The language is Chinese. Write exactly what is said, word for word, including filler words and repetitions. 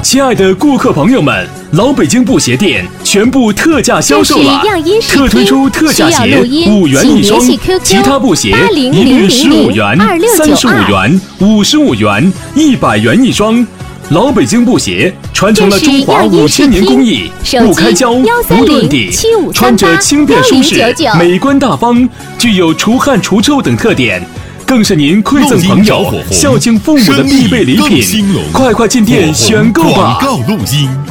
亲爱的顾客朋友们，老北京布鞋店全部特价销售了，特推出特价鞋五元一双，其他布鞋一律十五元、三十五元、五十五元、一百元一双。老北京布鞋传承了中华五千年工艺，不开胶、不断底，穿着轻便舒适、美观大方，具有除汗除臭等特点。更是您馈赠朋友、孝敬父母的必备礼品，快快进店选购吧！ 广告录音。